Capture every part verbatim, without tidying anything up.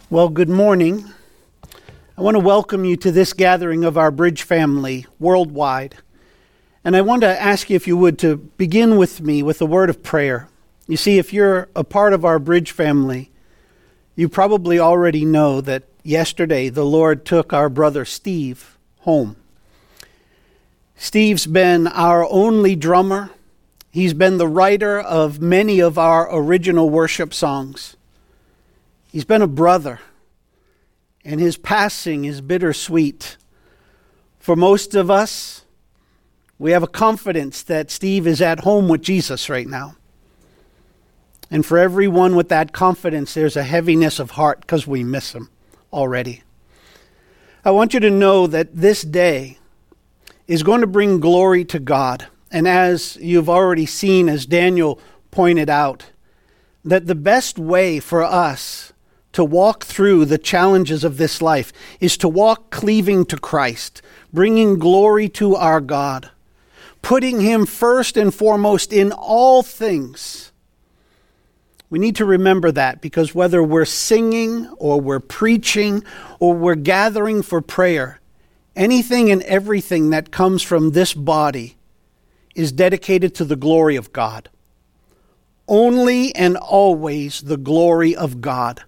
Well, good morning. I want to welcome you to this gathering of our Bridge family worldwide. And I want to ask you, if you would, to begin with me with a word of prayer. You see, if you're a part of our Bridge family, you probably already know that yesterday the Lord took our brother Steve home. Steve's been our only drummer. He's been the writer of many of our original worship songs. He's been a brother, and his passing is bittersweet. For most of us, we have a confidence that Steve is at home with Jesus right now. And for everyone with that confidence, there's a heaviness of heart because we miss him already. I want you to know that this day is going to bring glory to God. And as you've already seen, as Daniel pointed out, that the best way for us to walk through the challenges of this life is to walk cleaving to Christ, bringing glory to our God, putting him first and foremost in all things. We need to remember that, because whether we're singing or we're preaching or we're gathering for prayer, anything and everything that comes from this body is dedicated to the glory of God. Only and always the glory of God.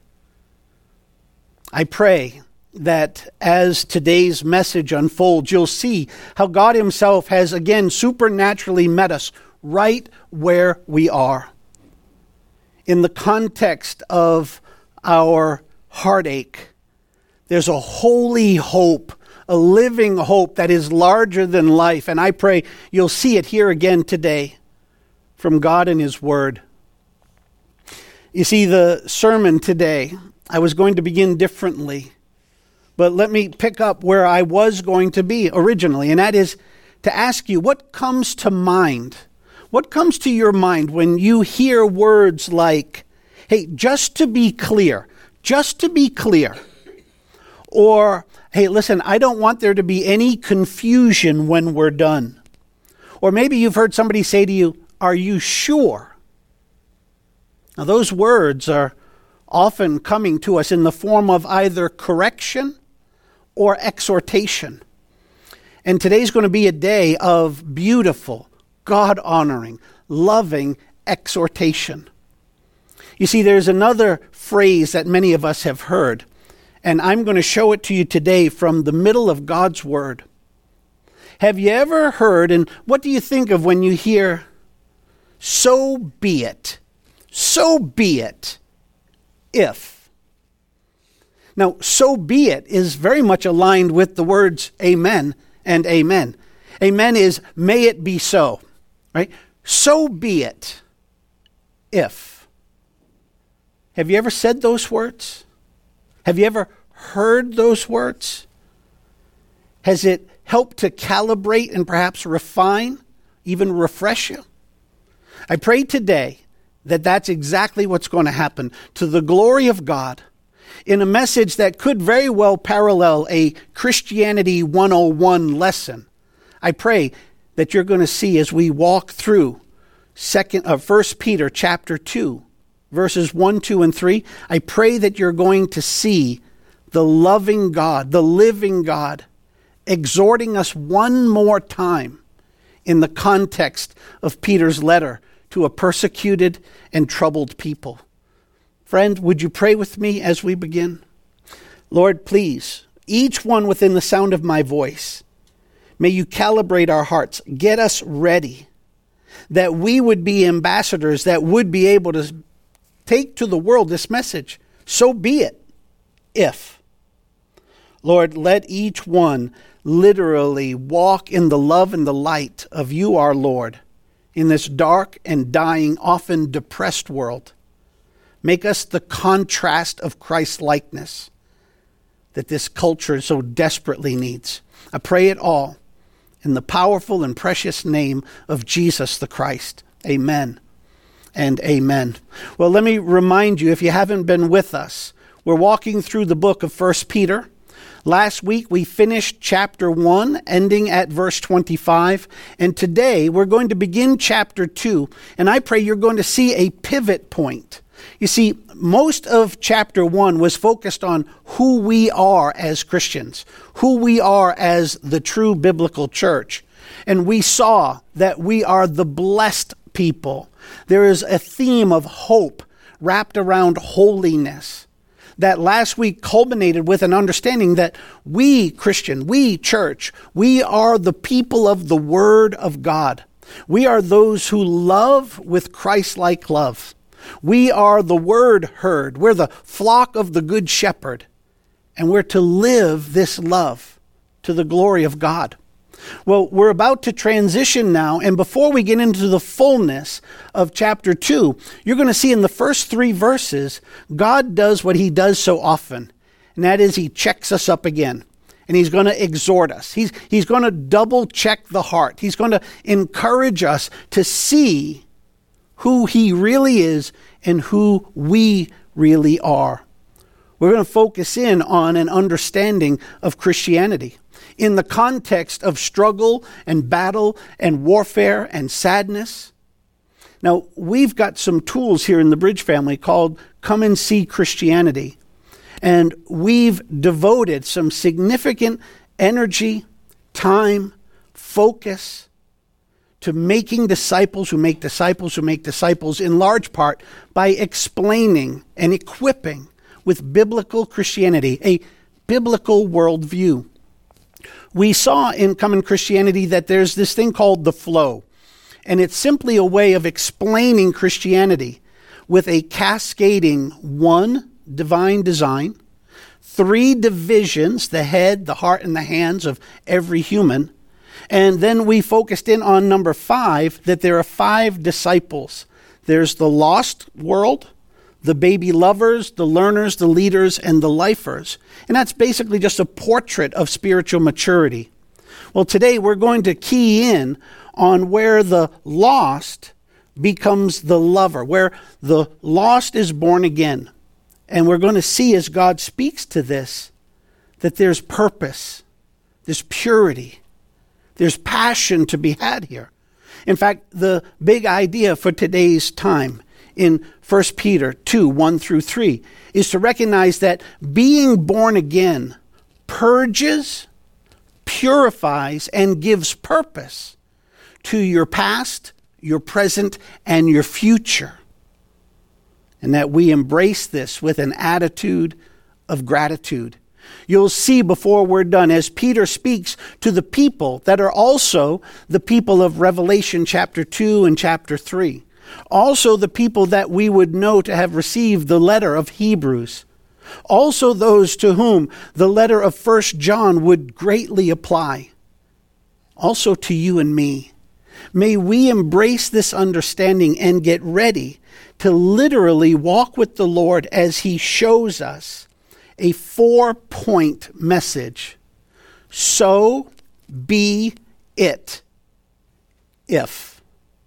I pray that as today's message unfolds, you'll see how God himself has again supernaturally met us right where we are. In the context of our heartache, there's a holy hope, a living hope that is larger than life. And I pray you'll see it here again today from God and his word. You see, the sermon today, I was going to begin differently, but let me pick up where I was going to be originally, and that is to ask you, what comes to mind? What comes to your mind when you hear words like, hey, just to be clear, just to be clear, or, hey, listen, I don't want there to be any confusion when we're done. Or maybe you've heard somebody say to you, are you sure? Now, those words are often coming to us in the form of either correction or exhortation. And today's going to be a day of beautiful, God-honoring, loving exhortation. You see, there's another phrase that many of us have heard, and I'm going to show it to you today from the middle of God's Word. Have you ever heard, and what do you think of when you hear, so be it, so be it, if? Now, so be it is very much aligned with the words amen and amen. Amen is may it be so, right? So be it, if. Have you ever said those words? Have you ever heard those words? Has it helped to calibrate and perhaps refine, even refresh you? I pray today that that's exactly what's going to happen to the glory of God in a message that could very well parallel a Christianity one oh one lesson. I pray that you're going to see as we walk through second, uh, First Peter chapter two, verses one, two, and three. I pray that you're going to see the loving God, the living God, exhorting us one more time in the context of Peter's letter to a persecuted and troubled people. Friend, would you pray with me as we begin? Lord, please, each one within the sound of my voice, may you calibrate our hearts, get us ready, that we would be ambassadors that would be able to take to the world this message. So be it, if. Lord, let each one literally walk in the love and the light of you, our Lord, in this dark and dying, often depressed world. Make us the contrast of Christ's likeness that this culture so desperately needs. I pray it all in the powerful and precious name of Jesus the Christ. Amen and amen. Well, let me remind you, if you haven't been with us, we're walking through the book of First Peter. Last week, we finished chapter one, ending at verse twenty-five. And today, we're going to begin chapter two. And I pray you're going to see a pivot point, You see, most of chapter one was focused on who we are as Christians, who we are as the true biblical church. And we saw that we are the blessed people. There is a theme of hope wrapped around holiness that last week culminated with an understanding that we, Christian, we, church, we are the people of the Word of God. We are those who love with Christ-like love. We are the word heard. We're the flock of the Good Shepherd. And we're to live this love to the glory of God. Well, we're about to transition now, and before we get into the fullness of chapter two, you're going to see in the first three verses, God does what he does so often, and that is he checks us up again, and he's going to exhort us. He's, he's going to double check the heart. He's going to encourage us to see who he really is and who we really are. We're going to focus in on an understanding of Christianity in the context of struggle and battle and warfare and sadness. Now, we've got some tools here in the Bridge family called Come and See Christianity. And we've devoted some significant energy, time, focus to making disciples who make disciples who make disciples, in large part by explaining and equipping with biblical Christianity, a biblical worldview. We saw in Common Christianity that there's this thing called the flow, and it's simply a way of explaining Christianity with a cascading one, divine design, three divisions, the head, the heart, and the hands of every human. And then we focused in on number five, that there are five disciples. There's the lost world, the baby lovers, the learners, the leaders, and the lifers. And that's basically just a portrait of spiritual maturity. Well, today we're going to key in on where the lost becomes the lover, where the lost is born again. And we're going to see as God speaks to this, that there's purpose, there's purity, there's passion to be had here. In fact, the big idea for today's time in First Peter two, one through three, is to recognize that being born again purges, purifies, and gives purpose to your past, your present, and your future. And that we embrace this with an attitude of gratitude. You'll see before we're done, as Peter speaks to the people that are also the people of Revelation chapter two and chapter three. Also the people that we would know to have received the letter of Hebrews. Also those to whom the letter of First John would greatly apply. Also to you and me. May we embrace this understanding and get ready to literally walk with the Lord as he shows us a four-point message. So be it if.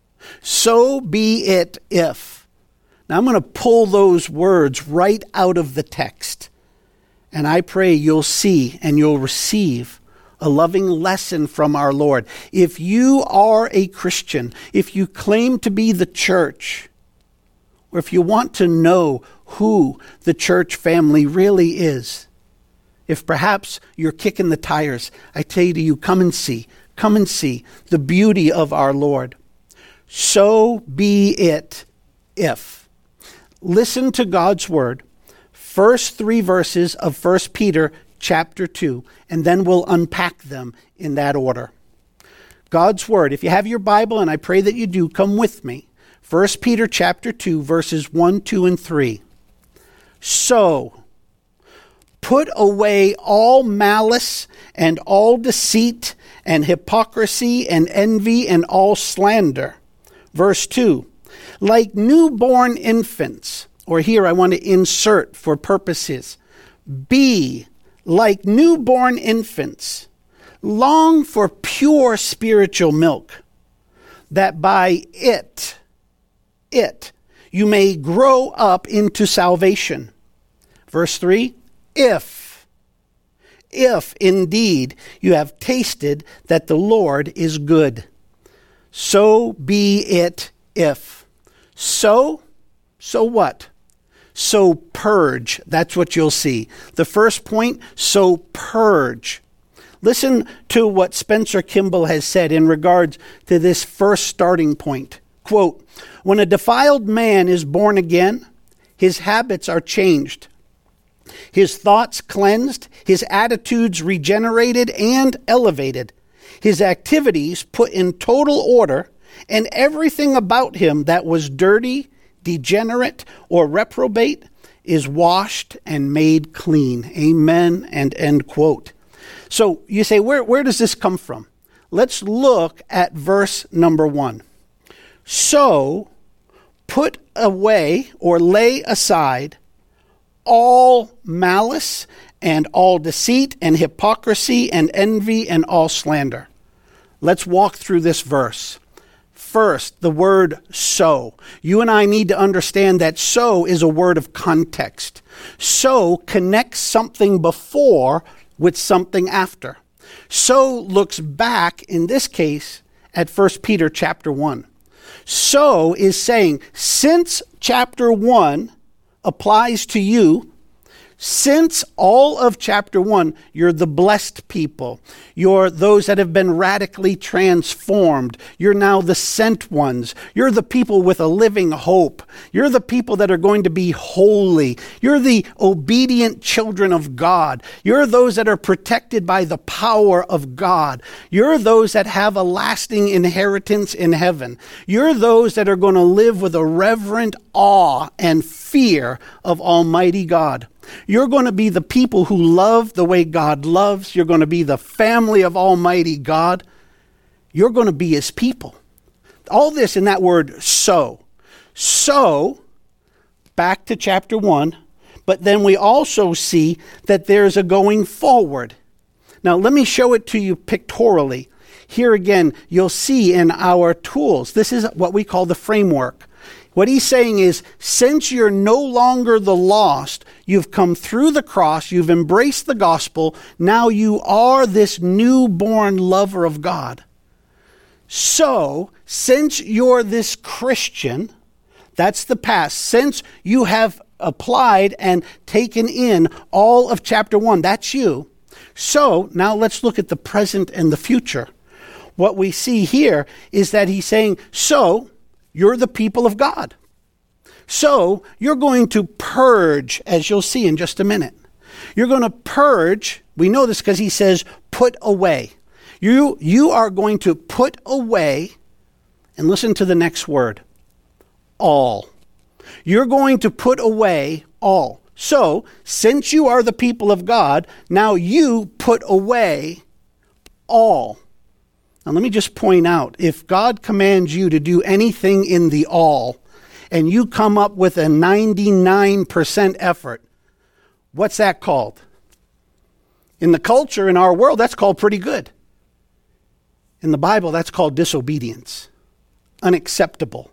So be it if. Now I'm going to pull those words right out of the text. And I pray you'll see and you'll receive a loving lesson from our Lord. If you are a Christian, if you claim to be the church, or if you want to know who the church family really is, if perhaps you're kicking the tires, I tell you, to you, come and see, come and see the beauty of our Lord. So be it if. Listen to God's word, first three verses of First Peter chapter two, and then we'll unpack them in that order. God's word, if you have your Bible, and I pray that you do, come with me. First Peter chapter two, verses one, two, and three. So, put away all malice and all deceit and hypocrisy and envy and all slander. Verse two, like newborn infants, or here I want to insert for purposes, be like newborn infants, long for pure spiritual milk, that by it, it, you may grow up into salvation. Verse three, if, if indeed you have tasted that the Lord is good. So be it if. So, so what? so purge. That's what you'll see. The first point, so purge. Listen to what Spencer Kimball has said in regards to this first starting point. Quote, when a defiled man is born again, his habits are changed, his thoughts cleansed, his attitudes regenerated and elevated, his activities put in total order, and everything about him that was dirty, degenerate, or reprobate is washed and made clean. Amen and end quote. So you say, where, where does this come from? Let's look at verse number one. So put away or lay aside all malice and all deceit and hypocrisy and envy and all slander. Let's walk through this verse. First, the word so. You and I need to understand that so is a word of context. So connects something before with something after. So looks back, in this case, at First Peter chapter one. So is saying, since chapter one applies to you, since all of chapter one, you're the blessed people. You're those that have been radically transformed. You're now the sent ones. You're the people with a living hope. You're the people that are going to be holy. You're the obedient children of God. You're those that are protected by the power of God. You're those that have a lasting inheritance in heaven. You're those that are going to live with a reverent awe and fear of Almighty God. You're going to be the people who love the way God loves. You're going to be the family of Almighty God. You're going to be his people. All this in that word so. So, back to chapter one, but then we also see that there's a going forward. Now, let me show it to you pictorially. Here again, you'll see in our tools, this is what we call the framework. What he's saying is, since you're no longer the lost, you've come through the cross, you've embraced the gospel, now you are this newborn lover of God. So, since you're this Christian, that's the past, since you have applied and taken in all of chapter one, that's you. So, now let's look at the present and the future. What we see here is that he's saying, so, you're the people of God. So you're going to purge, as you'll see in just a minute. You're going to purge. We know this because he says, put away. You, you are going to put away, and listen to the next word, all. You're going to put away all. So since you are the people of God, now you put away all. Now, let me just point out, if God commands you to do anything in the all, and you come up with a ninety-nine percent effort, what's that called? In the culture, in our world, that's called pretty good. In the Bible, that's called disobedience. Unacceptable.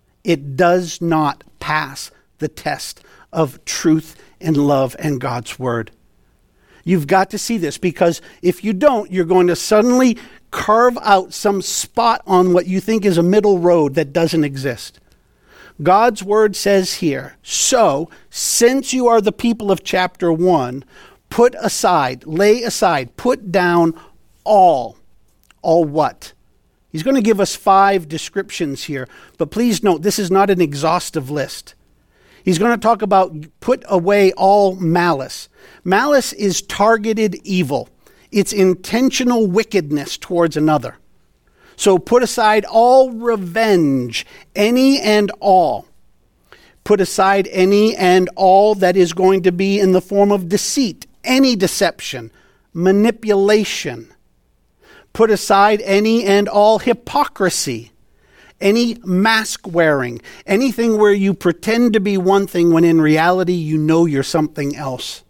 It does not pass the test of truth and love and God's word. You've got to see this, because if you don't, you're going to suddenly carve out some spot on what you think is a middle road that doesn't exist. God's word says here, so since you are the people of chapter one, put aside, lay aside, put down all. All what? He's going to give us five descriptions here, but please note, this is not an exhaustive list. He's going to talk about put away all malice. Malice is targeted evil. It's intentional wickedness towards another. So put aside all revenge, any and all. Put aside any and all that is going to be in the form of deceit, any deception, manipulation. Put aside any and all hypocrisy, any mask wearing, anything where you pretend to be one thing when in reality you know you're something else.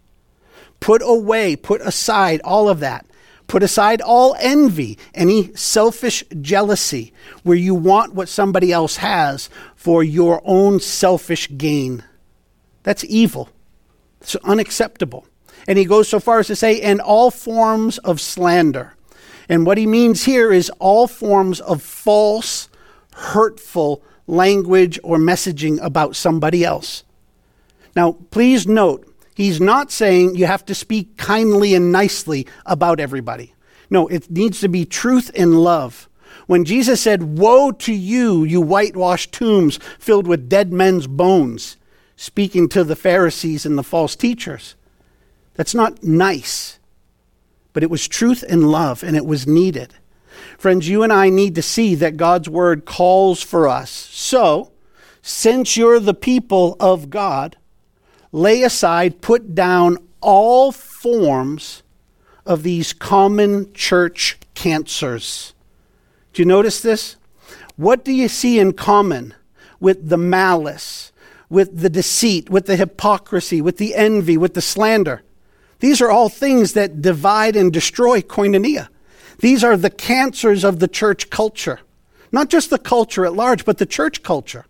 Put away, put aside all of that. Put aside all envy, any selfish jealousy, where you want what somebody else has for your own selfish gain. That's evil. It's unacceptable. And he goes so far as to say, and all forms of slander. And what he means here is all forms of false, hurtful language or messaging about somebody else. Now, please note, he's not saying you have to speak kindly and nicely about everybody. No, it needs to be truth and love. When Jesus said, "Woe to you, you whitewashed tombs filled with dead men's bones," speaking to the Pharisees and the false teachers, that's not nice, but it was truth and love, and it was needed. Friends, you and I need to see that God's word calls for us. So, since you're the people of God, lay aside, put down all forms of these common church cancers. Do you notice this? What do you see in common with the malice, with the deceit, with the hypocrisy, with the envy, with the slander? These are all things that divide and destroy koinonia. These are the cancers of the church culture. Not just the culture at large, but the church culture.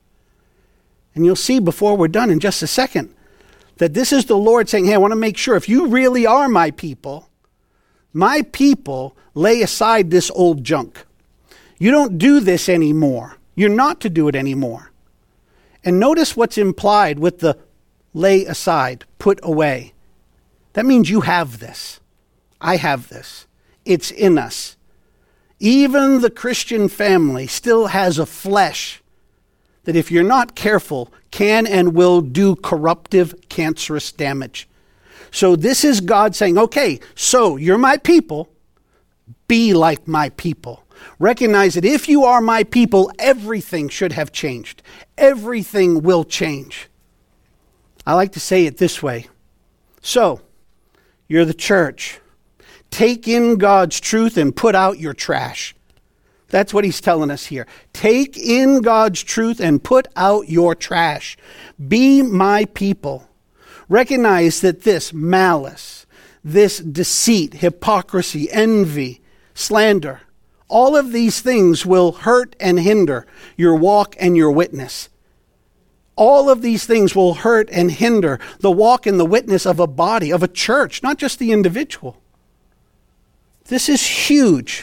And you'll see before we're done in just a second that this is the Lord saying, hey, I want to make sure if you really are my people, my people, lay aside this old junk. You don't do this anymore. You're not to do it anymore. And notice what's implied with the lay aside, put away. That means you have this. I have this. It's in us. Even the Christian family still has a flesh that, if you're not careful, can and will do corruptive, cancerous damage. So this is God saying, okay, so you're my people, be like my people. Recognize that if you are my people, everything should have changed. Everything will change. I like to say it this way. So, you're the church. Take in God's truth and put out your trash. That's what he's telling us here. Take in God's truth and put out your trash. Be my people. Recognize that this malice, this deceit, hypocrisy, envy, slander, all of these things will hurt and hinder your walk and your witness. All of these things will hurt and hinder the walk and the witness of a body, of a church, not just the individual. This is huge.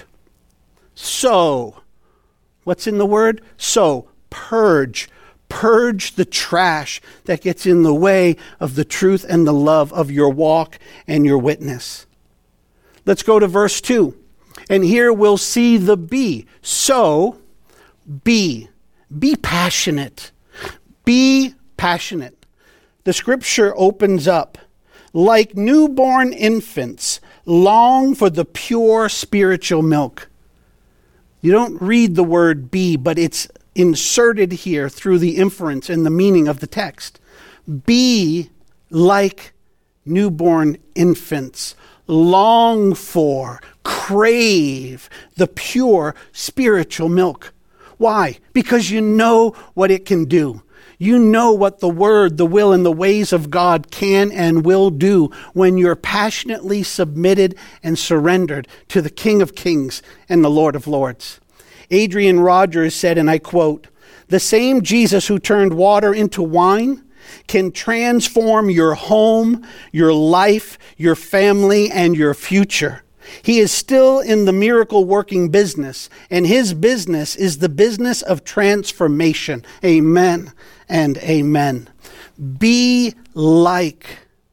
So, what's in the word? So, purge. Purge the trash that gets in the way of the truth and the love of your walk and your witness. Let's go to verse two. And here we'll see the be. So, be. Be passionate. Be passionate. The scripture opens up. Like newborn infants, long for the pure spiritual milk. You don't read the word be, but it's inserted here through the inference and the meaning of the text. Be like newborn infants. Long for, crave the pure spiritual milk. Why? Because you know what it can do. You know what the word, the will, and the ways of God can and will do when you're passionately submitted and surrendered to the King of Kings and the Lord of Lords. Adrian Rogers said, and I quote, "The same Jesus who turned water into wine can transform your home, your life, your family, and your future. He is still in the miracle-working business, and his business is the business of transformation." Amen and amen. Be like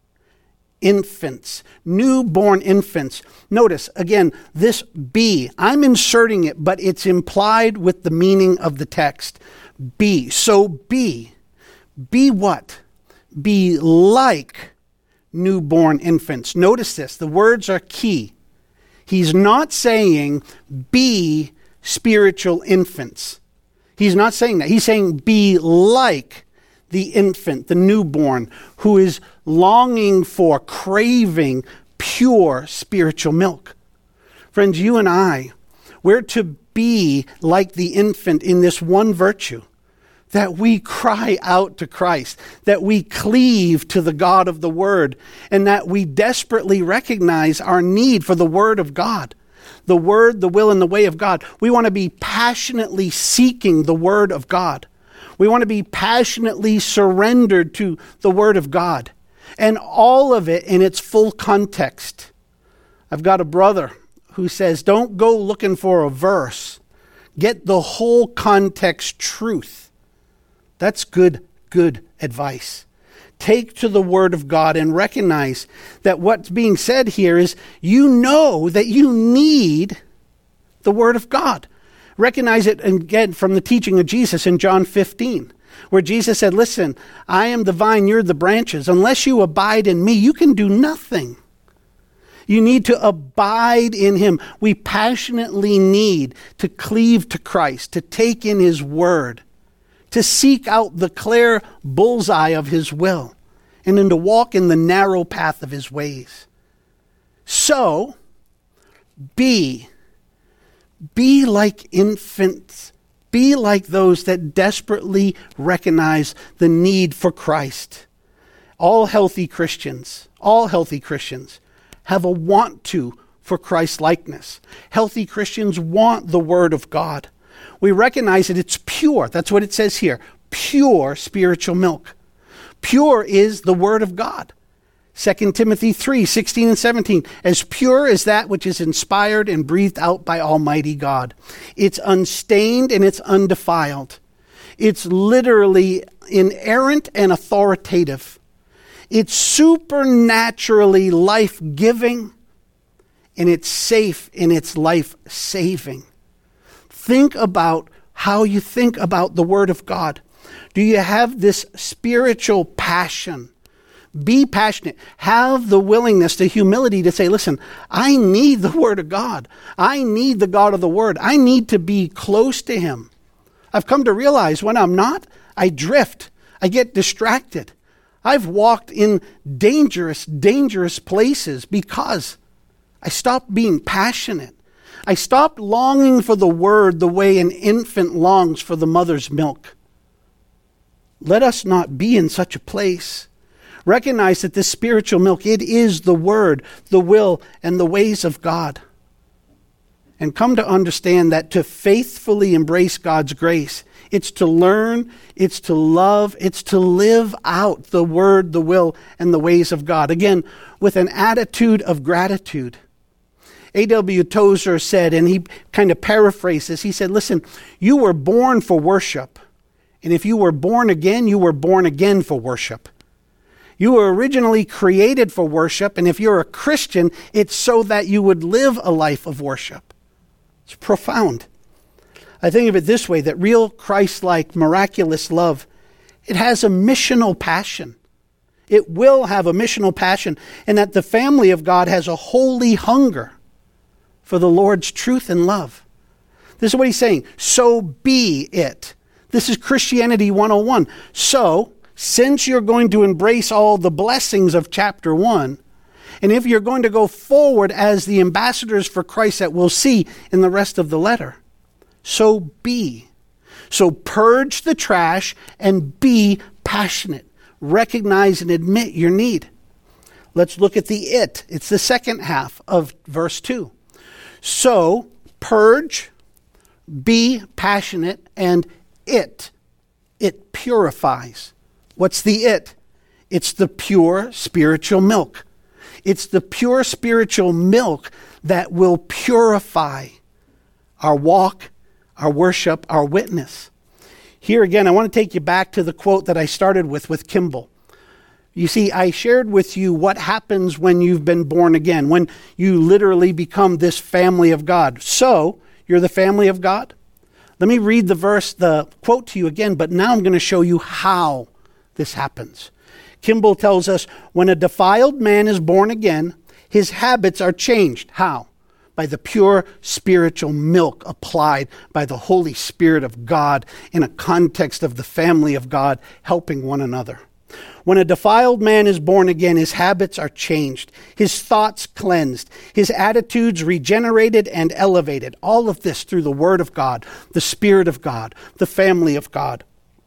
infants, newborn infants. Notice, again, this be, I'm inserting it, but it's implied with the meaning of the text. Be. So be. Be what? Be like newborn infants. Notice this. The words are key. He's not saying be spiritual infants. He's not saying that. He's saying be like the infant, the newborn, who is longing for, craving pure spiritual milk. Friends, you and I, we're to be like the infant in this one virtue, that we cry out to Christ, that we cleave to the God of the Word, and that we desperately recognize our need for the Word of God. The Word, the will, and the way of God. We want to be passionately seeking the Word of God. We want to be passionately surrendered to the Word of God. And all of it in its full context. I've got a brother who says, don't go looking for a verse. Get the whole context truth. That's good, good advice. Take to the Word of God and recognize that what's being said here is you know that you need the Word of God. Recognize it again from the teaching of Jesus in John fifteen, where Jesus said, listen, I am the vine, you're the branches. Unless you abide in me, you can do nothing. You need to abide in him. We passionately need to cleave to Christ, to take in his word, to seek out the clear bullseye of his will, and then to walk in the narrow path of his ways. So, be, be like infants. Be like those that desperately recognize the need for Christ. All healthy Christians, all healthy Christians have a want to for Christ likeness. Healthy Christians want the Word of God. We recognize that it's pure. That's what it says here. Pure spiritual milk. Pure is the Word of God. Second Timothy three, sixteen and seventeen. As pure as that which is inspired and breathed out by Almighty God. It's unstained and it's undefiled. It's literally inerrant and authoritative. It's supernaturally life-giving, and it's safe and it's life-saving. Think about how you think about the Word of God. Do you have this spiritual passion? Be passionate. Have the willingness, the humility to say, listen, I need the Word of God. I need the God of the Word. I need to be close to him. I've come to realize when I'm not, I drift. I get distracted. I've walked in dangerous, dangerous places because I stopped being passionate. I stopped longing for the Word the way an infant longs for the mother's milk. Let us not be in such a place. Recognize that this spiritual milk, it is the Word, the will, and the ways of God. And come to understand that to faithfully embrace God's grace, it's to learn, it's to love, it's to live out the Word, the will, and the ways of God. Again, with an attitude of gratitude. A W Tozer said, and he kind of paraphrases, he said, listen, you were born for worship. And if you were born again, you were born again for worship. You were originally created for worship, and if you're a Christian, it's so that you would live a life of worship. It's profound. I think of it this way, that real Christ-like, miraculous love, it has a missional passion. It will have a missional passion, and that the family of God has a holy hunger for the Lord's truth and love. This is what he's saying. So be it. This is Christianity one oh one. So, since you're going to embrace all the blessings of chapter one, and if you're going to go forward as the ambassadors for Christ that we'll see in the rest of the letter, so be. So purge the trash and be passionate. Recognize and admit your need. Let's look at the it. It's the second half of verse two. So purge, be passionate, and it. It purifies. What's the it? It's the pure spiritual milk. It's the pure spiritual milk that will purify our walk, our worship, our witness. Here again, I want to take you back to the quote that I started with, with Kimball. You see, I shared with you what happens when you've been born again, when you literally become this family of God. So, you're the family of God? Let me read the verse, the quote to you again, but now I'm going to show you how this happens. Kimball tells us, when a defiled man is born again, his habits are changed. How? By the pure spiritual milk applied by the Holy Spirit of God in a context of the family of God helping one another. When a defiled man is born again, his habits are changed, his thoughts cleansed, his attitudes regenerated and elevated. All of this through the Word of God, the Spirit of God, the family of God.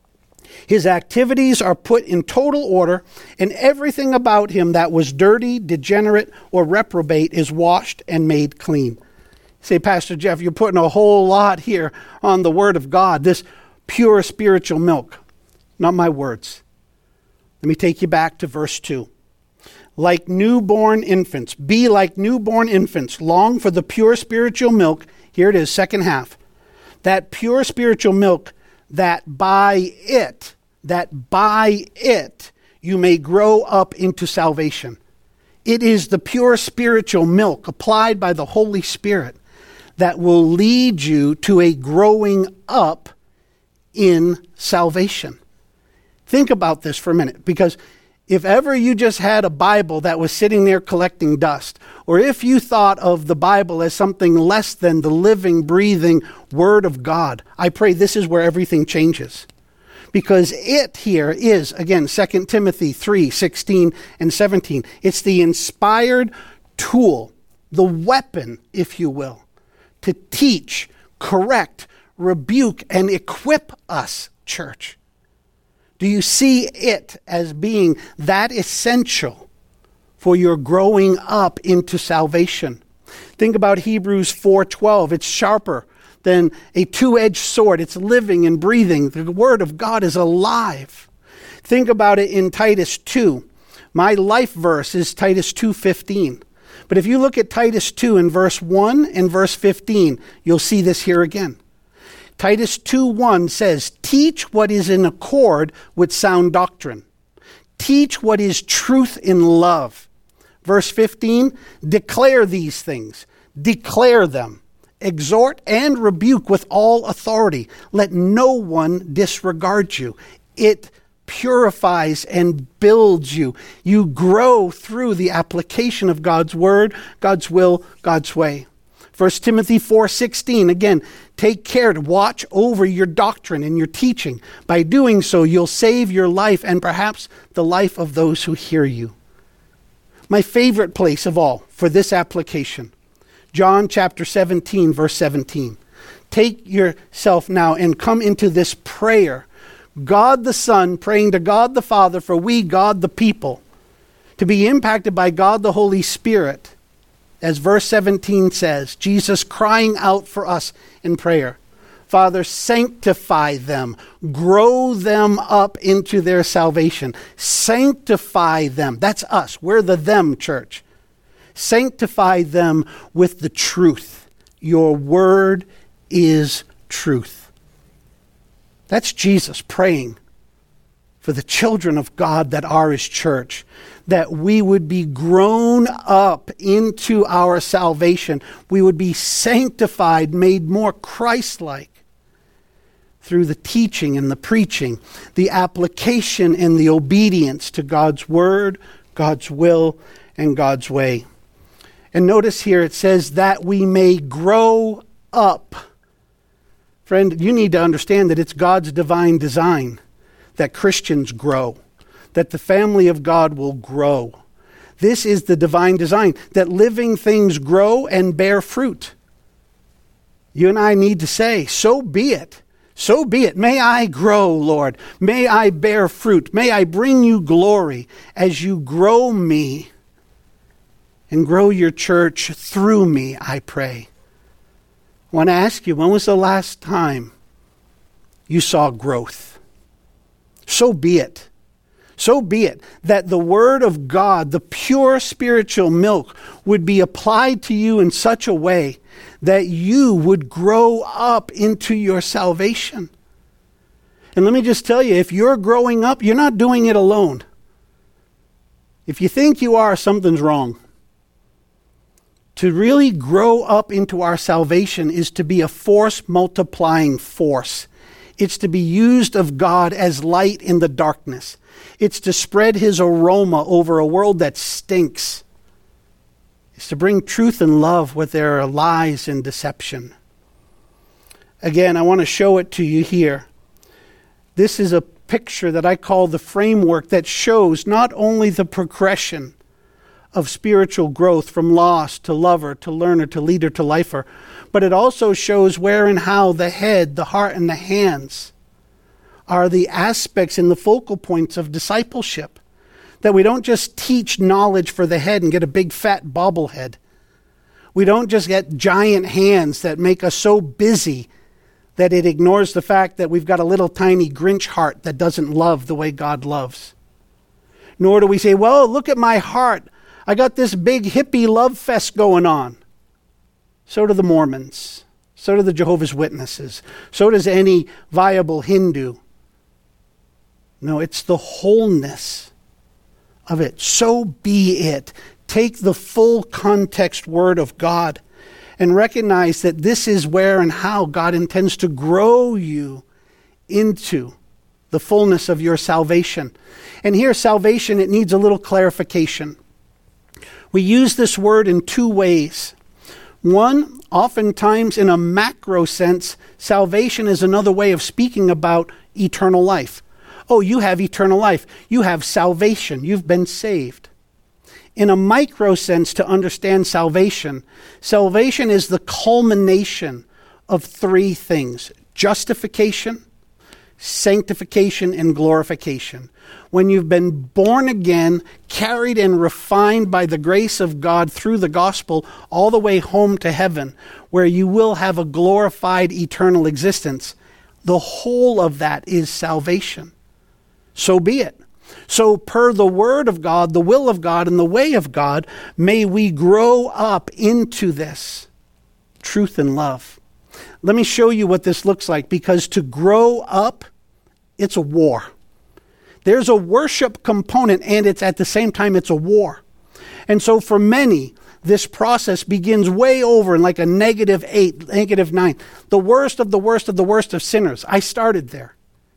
His activities are put in total order, and everything about him that was dirty, degenerate, or reprobate is washed and made clean. Say, Pastor Jeff, you're putting a whole lot here on the Word of God, this pure spiritual milk. Not my words. Let me take you back to verse two. Like newborn infants, be like newborn infants, long for the pure spiritual milk. Here it is, second half. That pure spiritual milk, that by it, that by it you may grow up into salvation. It is the pure spiritual milk applied by the Holy Spirit that will lead you to a growing up in salvation. Think about this for a minute, because if ever you just had a Bible that was sitting there collecting dust, or if you thought of the Bible as something less than the living, breathing Word of God, I pray this is where everything changes. Because it here is, again, Second Timothy three, sixteen and seventeen. It's the inspired tool, the weapon, if you will, to teach, correct, rebuke, and equip us, church. Do you see it as being that essential for your growing up into salvation? Think about Hebrews four twelve. It's sharper than a two-edged sword. It's living and breathing. The Word of God is alive. Think about it in Titus two. My life verse is Titus two fifteen. But if you look at Titus two in verse one and verse fifteen, you'll see this here again. Titus two one says, teach what is in accord with sound doctrine. Teach what is truth in love. Verse fifteen, declare these things. Declare them. Exhort and rebuke with all authority. Let no one disregard you. It purifies and builds you. You grow through the application of God's word, God's will, God's way. First Timothy four sixteen, again, take care to watch over your doctrine and your teaching. By doing so, you'll save your life and perhaps the life of those who hear you. My favorite place of all for this application, John chapter seventeen, verse seventeen. Take yourself now and come into this prayer. God the Son praying to God the Father for we, God the people, to be impacted by God the Holy Spirit. As verse seventeen says, Jesus crying out for us in prayer. Father, sanctify them. Grow them up into their salvation. Sanctify them. That's us. We're the them church. Sanctify them with the truth. Your word is truth. That's Jesus praying for the children of God that are his church, that we would be grown up into our salvation. We would be sanctified, made more Christ-like through the teaching and the preaching, the application and the obedience to God's word, God's will, and God's way. And notice here it says that we may grow up. Friend, you need to understand that it's God's divine design that Christians grow, that the family of God will grow. This is the divine design, that living things grow and bear fruit. You and I need to say, so be it. So be it. May I grow, Lord. May I bear fruit. May I bring you glory as you grow me and grow your church through me, I pray. I want to ask you, when was the last time you saw growth? So be it. So be it that the word of God, the pure spiritual milk, would be applied to you in such a way that you would grow up into your salvation. And let me just tell you, if you're growing up, you're not doing it alone. If you think you are, something's wrong. To really grow up into our salvation is to be a force multiplying force. It's to be used of God as light in the darkness. It's to spread his aroma over a world that stinks. It's to bring truth and love where there are lies and deception. Again, I want to show it to you here. This is a picture that I call the framework that shows not only the progression of spiritual growth from lost to lover to learner to leader to lifer, but it also shows where and how the head, the heart, and the hands are the aspects and the focal points of discipleship. That we don't just teach knowledge for the head and get a big fat bobblehead. We don't just get giant hands that make us so busy that it ignores the fact that we've got a little tiny Grinch heart that doesn't love the way God loves. Nor do we say, well, look at my heart. I got this big hippie love fest going on. So do the Mormons. So do the Jehovah's Witnesses. So does any viable Hindu. No, it's the wholeness of it. So be it. Take the full context word of God and recognize that this is where and how God intends to grow you into the fullness of your salvation. And here, salvation, it needs a little clarification. We use this word in two ways. One, oftentimes in a macro sense, salvation is another way of speaking about eternal life. Oh, you have eternal life. You have salvation. You've been saved. In a micro sense, to understand salvation, salvation is the culmination of three things: justification, sanctification, and glorification. When you've been born again, carried and refined by the grace of God through the gospel all the way home to heaven, where you will have a glorified eternal existence, the whole of that is salvation. So be it. So per the word of God, the will of God, and the way of God, may we grow up into this truth and love. Let me show you what this looks like, because to grow up, it's a war. There's a worship component, and it's at the same time, it's a war. And so for many, this process begins way over in like a negative eight, negative nine. The worst of the worst of the worst of sinners. I started there.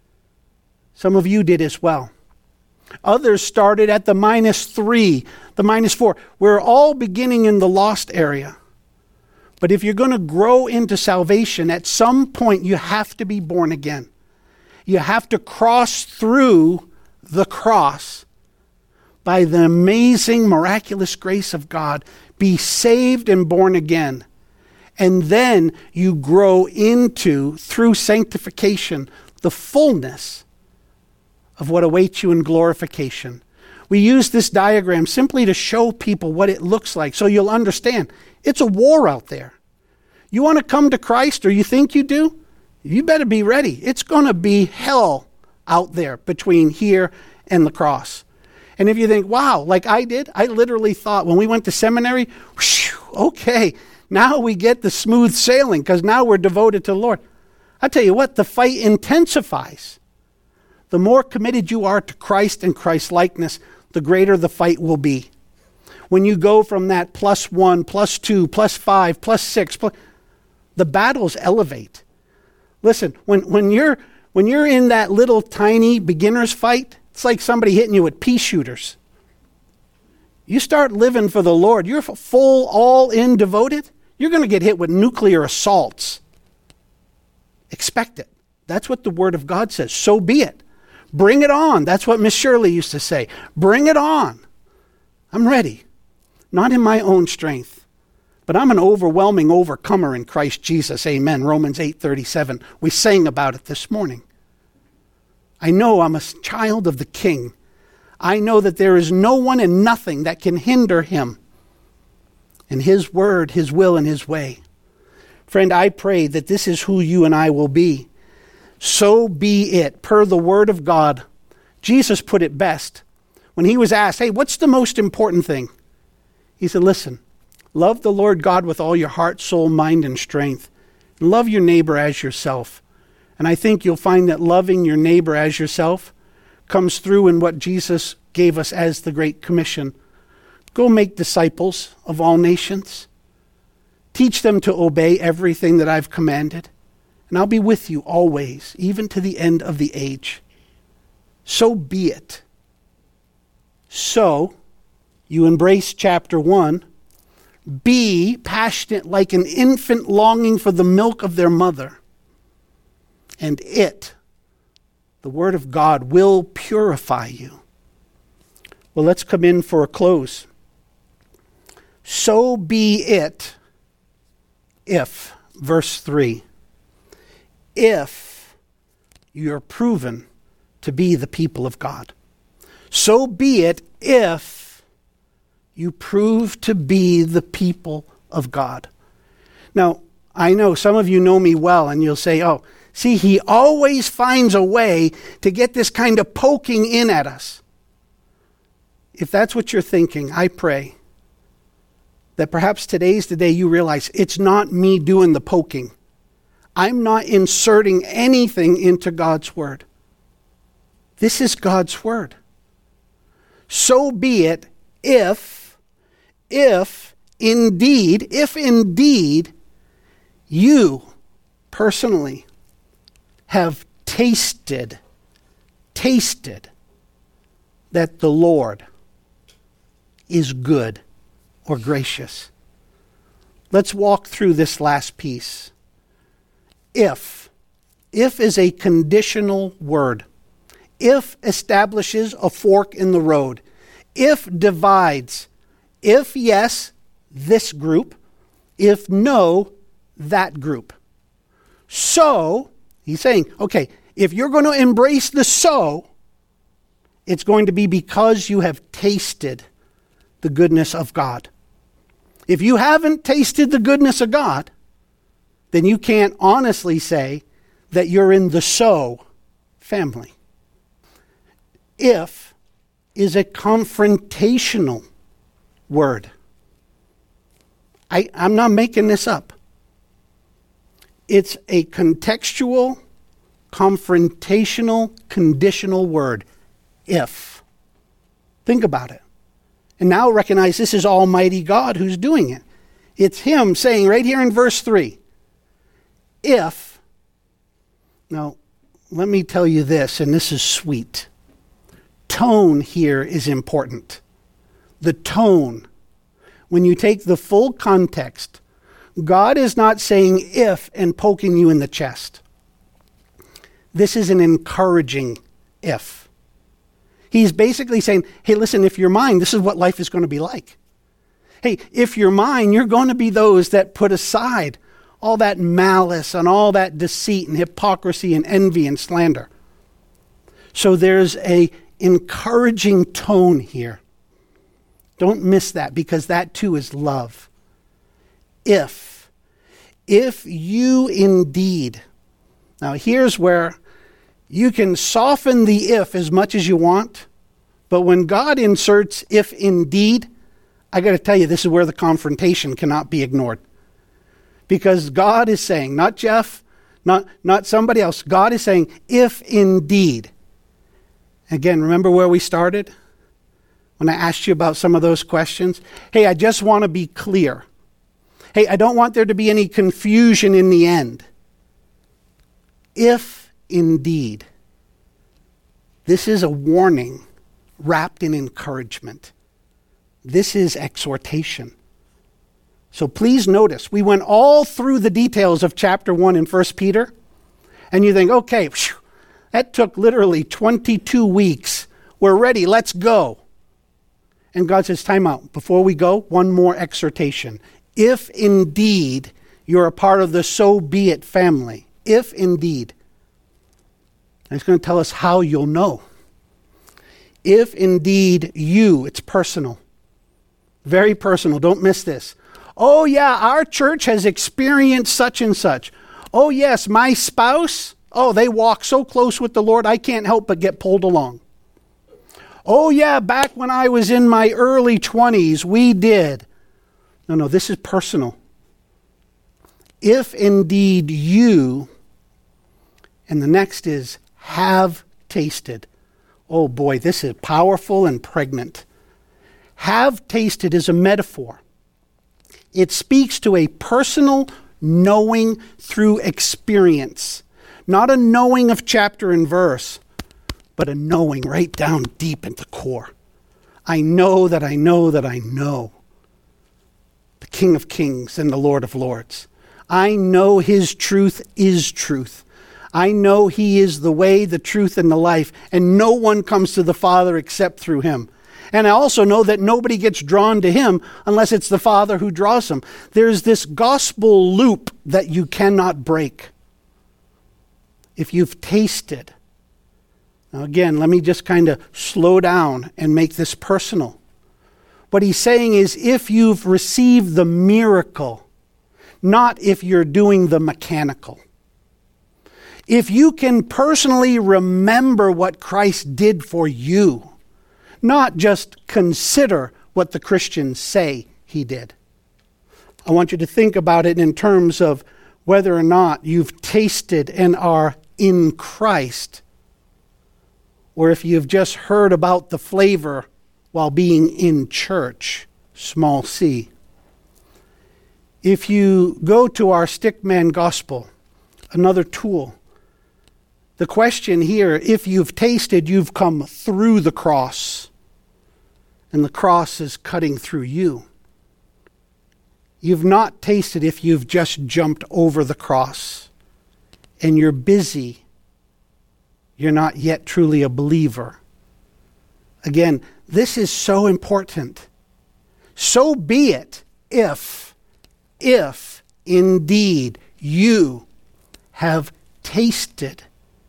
Some of you did as well. Others started at the minus three, the minus four. We're all beginning in the lost area. But if you're going to grow into salvation, at some point you have to be born again. You have to cross through the cross by the amazing, miraculous grace of God, be saved and born again. And then you grow into, through sanctification, the fullness of what awaits you in glorification. We use this diagram simply to show people what it looks like, so you'll understand. It's a war out there. You want to come to Christ, or you think you do? You better be ready. It's going to be hell out there between here and the cross. And if you think, wow, like I did, I literally thought when we went to seminary, whew, okay, now we get the smooth sailing because now we're devoted to the Lord. I tell you what, the fight intensifies. The more committed you are to Christ and Christ's likeness, the greater the fight will be. When you go from that plus one, plus two, plus five, plus six, plus, the battles elevate. Listen, when, when you're when you're in that little tiny beginner's fight, it's like somebody hitting you with pea shooters. You start living for the Lord, you're full, all in, devoted, you're going to get hit with nuclear assaults. Expect it. That's what the Word of God says. So be it. Bring it on. That's what Miss Shirley used to say. Bring it on. I'm ready. Not in my own strength, but I'm an overwhelming overcomer in Christ Jesus. Amen. Romans eight thirty-seven. We sang about it this morning. I know I'm a child of the King. I know that there is no one and nothing that can hinder him in his word, his will, and his way. Friend, I pray that this is who you and I will be. So be it, per the word of God. Jesus put it best when he was asked, hey, what's the most important thing? He said, listen, love the Lord God with all your heart, soul, mind, and strength. And love your neighbor as yourself. And I think you'll find that loving your neighbor as yourself comes through in what Jesus gave us as the Great Commission. Go make disciples of all nations. Teach them to obey everything that I've commanded. And I'll be with you always, even to the end of the age. So be it. So, you embrace chapter one. Be passionate like an infant longing for the milk of their mother. And it, the Word of God, will purify you. Well, let's come in for a close. So be it if, verse three, if you're proven to be the people of God. So be it if you prove to be the people of God. Now, I know some of you know me well, and you'll say, oh, see, he always finds a way to get this kind of poking in at us. If that's what you're thinking, I pray that perhaps today's the day you realize it's not me doing the poking. I'm not inserting anything into God's word. This is God's word. so be it, if, if indeed, if indeed you personally have tasted, tasted that the Lord is good or gracious. Let's walk through this last piece. If. If is a conditional word. If establishes a fork in the road. If divides. If yes, this group. If no, that group. So, he's saying, okay, if you're going to embrace the so, it's going to be because you have tasted the goodness of God. If you haven't tasted the goodness of God, then you can't honestly say that you're in the so family. If is a confrontational word. I, I'm not making this up. It's a contextual, confrontational, conditional word. If. Think about it. And now recognize this is Almighty God who's doing it. It's him saying right here in verse three, if. Now, let me tell you this, and this is sweet. Tone here is important. The tone. When you take the full context, God is not saying if and poking you in the chest. This is an encouraging if. He's basically saying, hey, listen, if you're mine, this is what life is going to be like. Hey, if you're mine, you're going to be those that put aside all that malice and all that deceit and hypocrisy and envy and slander. So there's a encouraging tone here. Don't miss that, because that too is love. If, if you indeed, now here's where you can soften the if as much as you want, but when God inserts if indeed, I got to tell you, this is where the confrontation cannot be ignored. Because God is saying, not Jeff, not, not somebody else, God is saying, if indeed. Again, remember where we started? When I asked you about some of those questions? Hey, I just want to be clear. Hey, I don't want there to be any confusion in the end. If indeed. This is a warning wrapped in encouragement. This is exhortation. So please notice, we went all through the details of chapter one in First Peter, and you think, okay, whew, that took literally twenty-two weeks. We're ready, let's go. And God says, time out. Before we go, one more exhortation. If indeed you're a part of the so be it family, if indeed. And he's going to tell us how you'll know. If indeed you, it's personal. Very personal. Don't miss this. Oh yeah, our church has experienced such and such. Oh yes, my spouse, oh, they walk so close with the Lord, I can't help but get pulled along. Oh yeah, back when I was in my early twenties, we did. No, no, this is personal. If indeed you, and the next is, have tasted. Oh boy, this is powerful and pregnant. Have tasted is a metaphor. It speaks to a personal knowing through experience. Not a knowing of chapter and verse, but a knowing right down deep at the core. I know that I know that I know the King of Kings and the Lord of Lords. I know his truth is truth. I know he is the way, the truth, and the life, and no one comes to the Father except through him. And I also know that nobody gets drawn to him unless it's the Father who draws them. There's this gospel loop that you cannot break. If you've tasted. Now again, let me just kind of slow down and make this personal. What he's saying is, if you've received the miracle, not if you're doing the mechanical. If you can personally remember what Christ did for you, not just consider what the Christians say he did. I want you to think about it in terms of whether or not you've tasted and are in Christ, or if you've just heard about the flavor while being in church, small c. If you go to our Stickman Gospel, another tool, the question here, if you've tasted, you've come through the cross, and the cross is cutting through you. You've not tasted if you've just jumped over the cross, and you're busy. You're not yet truly a believer. Again, this is so important. So be it if, if indeed you have tasted,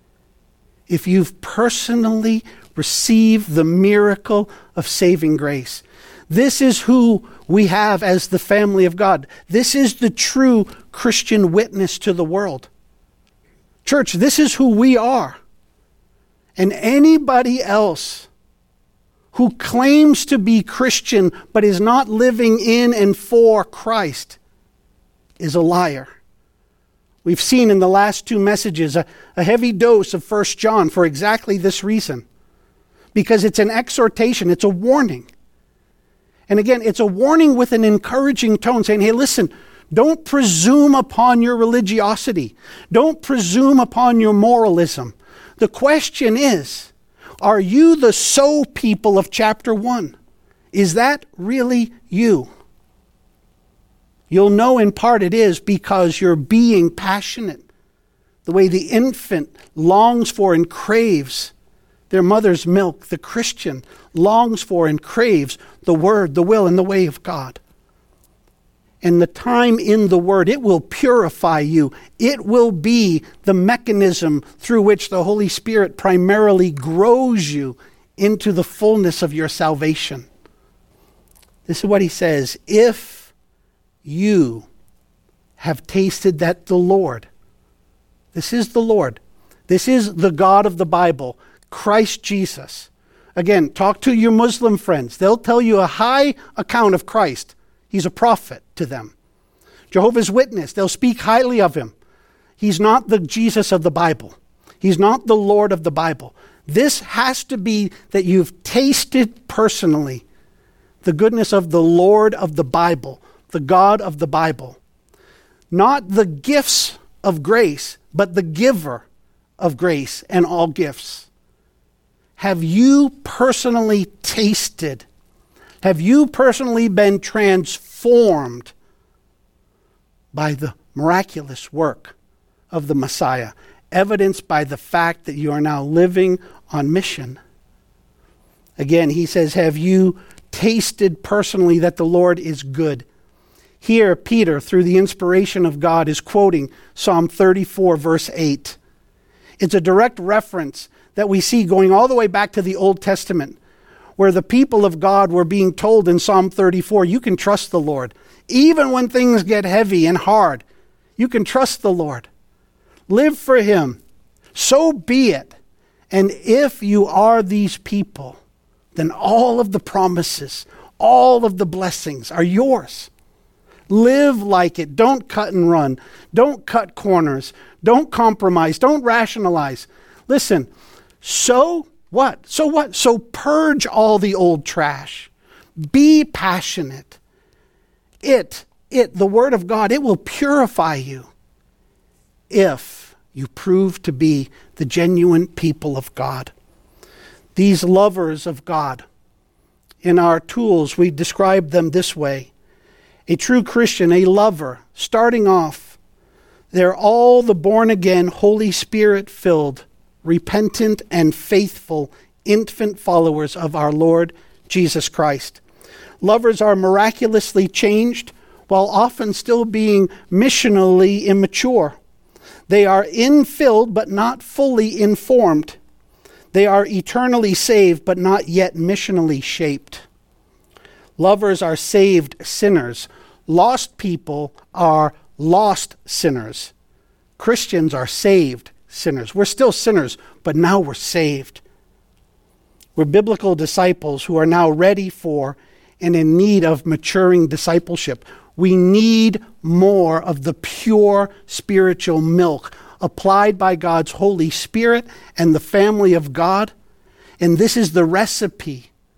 if you've personally received the miracle of saving grace. This is who we have as the family of God. This is the true Christian witness to the world. Church, this is who we are. And anybody else who claims to be Christian but is not living in and for Christ is a liar. We've seen in the last two messages a, a heavy dose of First John for exactly this reason. Because it's an exhortation, it's a warning. And again, it's a warning with an encouraging tone saying, hey, listen, don't presume upon your religiosity. Don't presume upon your moralism. The question is, are you the so people of chapter one? Is that really you? You'll know in part it is because you're being passionate. The way the infant longs for and craves their mother's milk, the Christian longs for and craves the word, the will, and the way of God. And the time in the word, it will purify you. It will be the mechanism through which the Holy Spirit primarily grows you into the fullness of your salvation. This is what he says, if you have tasted that the Lord, this is the Lord, this is the God of the Bible, Christ Jesus. Again, talk to your Muslim friends. They'll tell you a high account of Christ. He's a prophet to them. Jehovah's Witness, they'll speak highly of him. He's not the Jesus of the Bible. He's not the Lord of the Bible. This has to be that you've tasted personally the goodness of the Lord of the Bible, the God of the Bible. Not the gifts of grace, but the giver of grace and all gifts. Have you personally tasted? Have you personally been transformed by the miraculous work of the Messiah, evidenced by the fact that you are now living on mission? Again, he says, have you tasted personally that the Lord is good? Here, Peter, through the inspiration of God, is quoting Psalm thirty-four, verse eight. It's a direct reference that we see going all the way back to the Old Testament, where the people of God were being told in Psalm thirty-four, you can trust the Lord. Even when things get heavy and hard, you can trust the Lord. Live for him. So be it. And if you are these people, then all of the promises, all of the blessings are yours. Live like it. Don't cut and run. Don't cut corners. Don't compromise. Don't rationalize. Listen, so what? So what? So purge all the old trash. Be passionate. It, it, the word of God, it will purify you if you prove to be the genuine people of God. These lovers of God, in our tools, we describe them this way. A true Christian, a lover, starting off, they're all the born-again, Holy Spirit-filled, repentant and faithful infant followers of our Lord Jesus Christ. Lovers are miraculously changed while often still being missionally immature. They are infilled but not fully informed. They are eternally saved but not yet missionally shaped. Lovers are saved sinners. Lost people are lost sinners. Christians are saved sinners. We're still sinners, but now we're saved. We're biblical disciples who are now ready for and in need of maturing discipleship. We need more of the pure spiritual milk applied by God's Holy Spirit and the family of God. And this is the recipe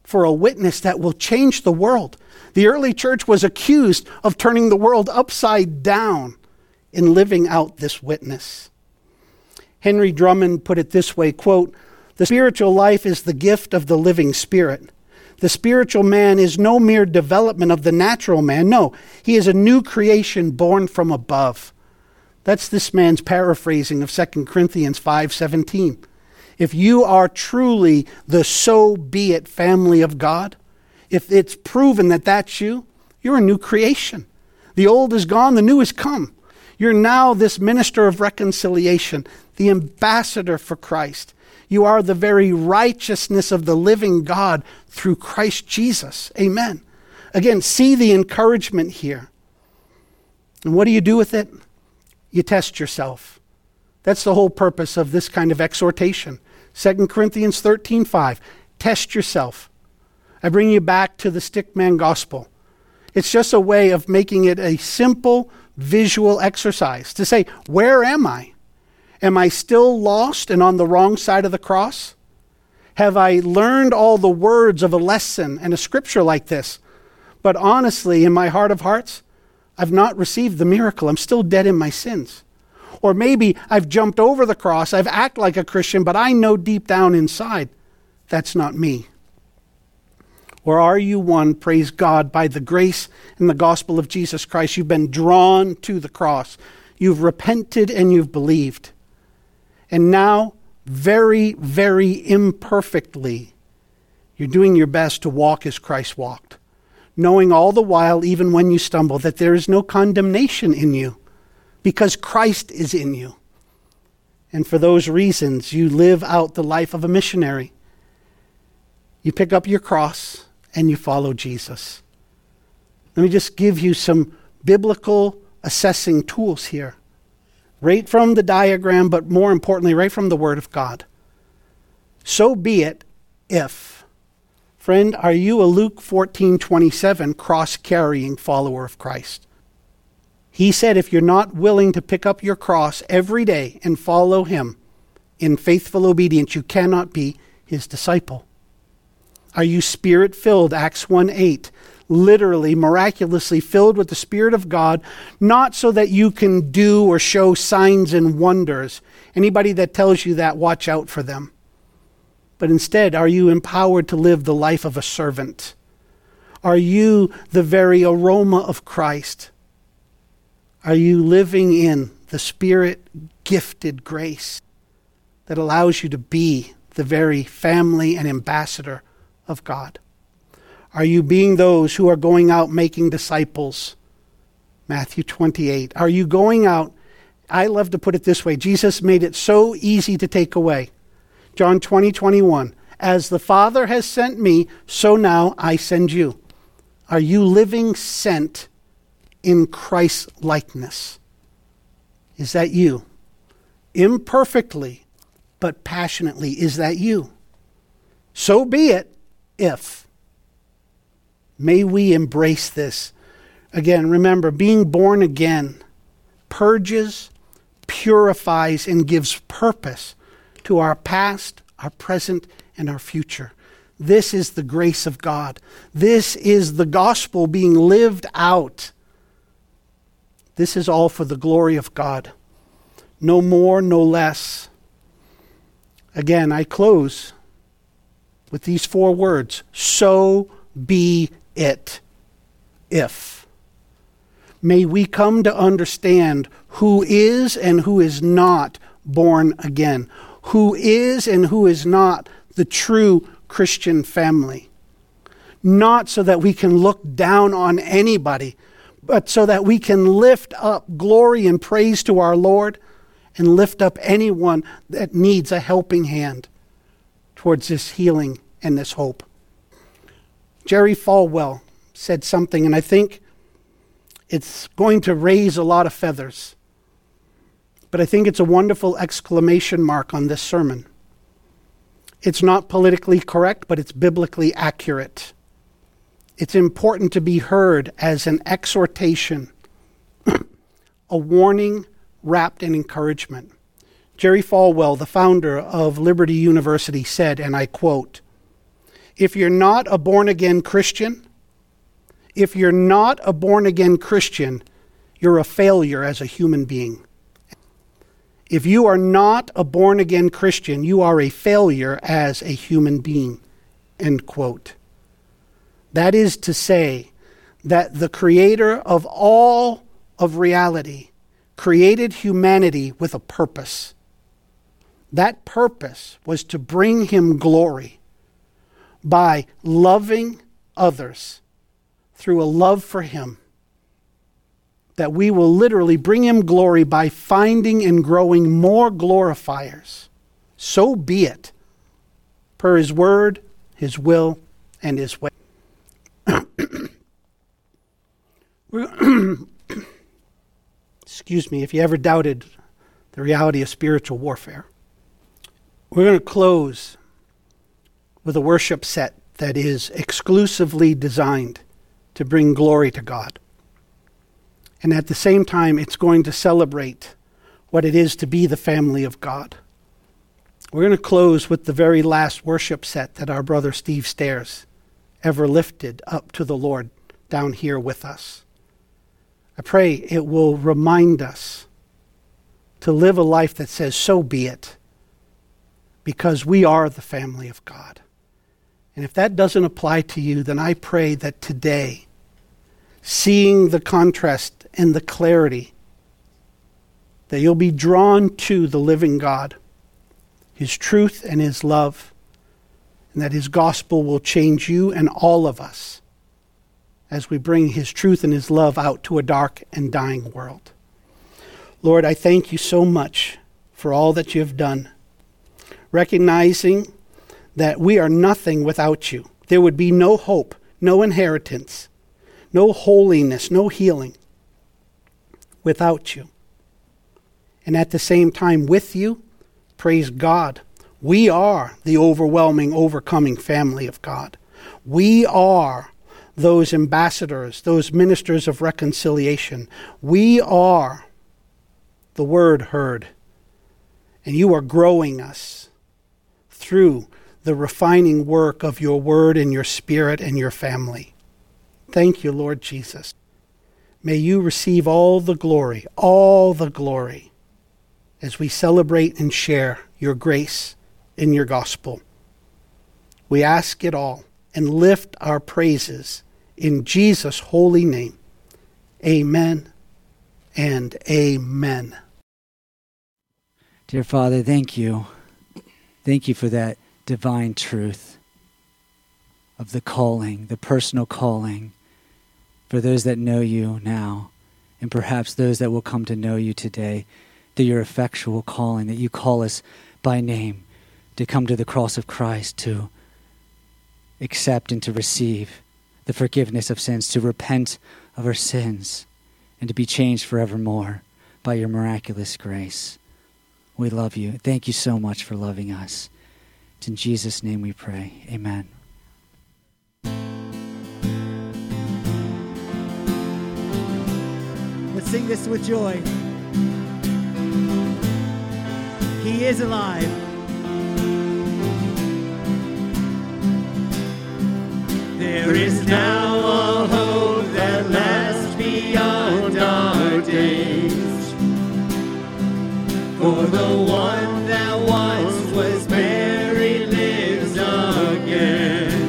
for a witness that will change the world. The early church was accused of turning the world upside down in living out this witness. Henry Drummond put it this way, quote, "The spiritual life is the gift of the living Spirit. The spiritual man is no mere development of the natural man. No, he is a new creation born from above." That's this man's paraphrasing of Second Corinthians five seventeen. If you are truly the so be it family of God, if it's proven that that's you, you're a new creation. The old is gone, the new has come. You're now this minister of reconciliation, the ambassador for Christ. You are the very righteousness of the living God through Christ Jesus. Amen. Again, see the encouragement here. And what do you do with it? You test yourself. That's the whole purpose of this kind of exhortation. Second Corinthians thirteen five. Test yourself. I bring you back to the stickman gospel. It's just a way of making it a simple visual exercise to say, where am I? Am I still lost and on the wrong side of the cross? Have I learned all the words of a lesson and a scripture like this? But honestly, in my heart of hearts, I've not received the miracle. I'm still dead in my sins. Or maybe I've jumped over the cross. I've acted like a Christian, but I know deep down inside, that's not me. Or are you one, praise God, by the grace and the gospel of Jesus Christ, you've been drawn to the cross. You've repented and you've believed. And now, very, very imperfectly, you're doing your best to walk as Christ walked, knowing all the while, even when you stumble, that there is no condemnation in you because Christ is in you. And for those reasons, you live out the life of a missionary. You pick up your cross and you follow Jesus. Let me just give you some biblical assessing tools here. Right from the diagram, but more importantly, right from the Word of God. So be it if. Friend, are you a Luke fourteen twenty-seven cross-carrying follower of Christ? He said if you're not willing to pick up your cross every day and follow him in faithful obedience, you cannot be his disciple. Are you spirit-filled? Acts one eight. Literally, miraculously filled with the Spirit of God, not so that you can do or show signs and wonders. Anybody that tells you that, watch out for them. But instead, are you empowered to live the life of a servant? Are you the very aroma of Christ? Are you living in the Spirit-gifted grace that allows you to be the very family and ambassador of God? Are you being those who are going out making disciples? Matthew twenty-eight. Are you going out? I love to put it this way. Jesus made it so easy to take away. John twenty twenty-one. As the Father has sent me, so now I send you. Are you living sent in Christ's likeness? Is that you? Imperfectly, but passionately, is that you? So be it if. May we embrace this. Again, remember, being born again purges, purifies, and gives purpose to our past, our present, and our future. This is the grace of God. This is the gospel being lived out. This is all for the glory of God. No more, no less. Again, I close with these four words. So be it if. May we come to understand who is and who is not born again, who is and who is not the true Christian family. Not so that we can look down on anybody, but so that we can lift up glory and praise to our Lord and lift up anyone that needs a helping hand towards this healing and this hope. Jerry Falwell said something, and I think it's going to raise a lot of feathers. But I think it's a wonderful exclamation mark on this sermon. It's not politically correct, but it's biblically accurate. It's important to be heard as an exhortation, a warning wrapped in encouragement. Jerry Falwell, the founder of Liberty University, said, and I quote, If you're not a born-again Christian, if you're not a born-again Christian, you're a failure as a human being. If you are not a born-again Christian, you are a failure as a human being. End quote. That is to say that the creator of all of reality created humanity with a purpose. That purpose was to bring him glory by loving others through a love for him. That we will literally bring him glory by finding and growing more glorifiers. So be it, per his word, his will, and his way. Excuse me, if you ever doubted the reality of spiritual warfare. We're going to close with a worship set that is exclusively designed to bring glory to God. And at the same time, it's going to celebrate what it is to be the family of God. We're going to close with the very last worship set that our brother Steve Stairs ever lifted up to the Lord down here with us. I pray it will remind us to live a life that says, so be it, because we are the family of God. And if that doesn't apply to you, then I pray that today, seeing the contrast and the clarity, that you'll be drawn to the living God, his truth and his love, and that his gospel will change you and all of us as we bring his truth and his love out to a dark and dying world. Lord, I thank you so much for all that you have done, recognizing that we are nothing without you. There would be no hope, no inheritance, no holiness, no healing without you. And at the same time, with you, praise God, we are the overwhelming, overcoming family of God. We are those ambassadors, those ministers of reconciliation. We are the word heard. And you are growing us through the refining work of your word and your spirit and your family. Thank you, Lord Jesus. May you receive all the glory, all the glory, as we celebrate and share your grace in your gospel. We ask it all and lift our praises in Jesus' holy name. Amen and amen. Dear Father, thank you. Thank you for that divine truth of the calling, the personal calling, for those that know you now, and perhaps those that will come to know you today, that your effectual calling, that you call us by name to come to the cross of Christ, to accept and to receive the forgiveness of sins, to repent of our sins, and to be changed forevermore by your miraculous grace. We love you. Thank you so much for loving us. It's in Jesus' name we pray. Amen. Let's sing this with joy. He is alive. There is now a hope that lasts beyond our days. For the one that once was buried lives again.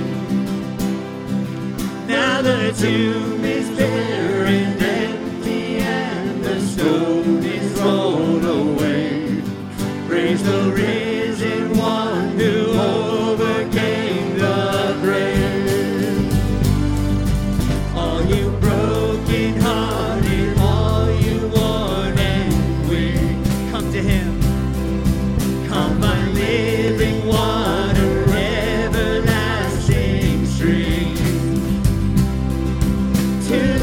Now the tomb is bare and empty and the stone is rolled away. Praise the risen one who overcame the grave. All you broken hearted, all you worn and weak, come to him. Come by living water, everlasting stream. To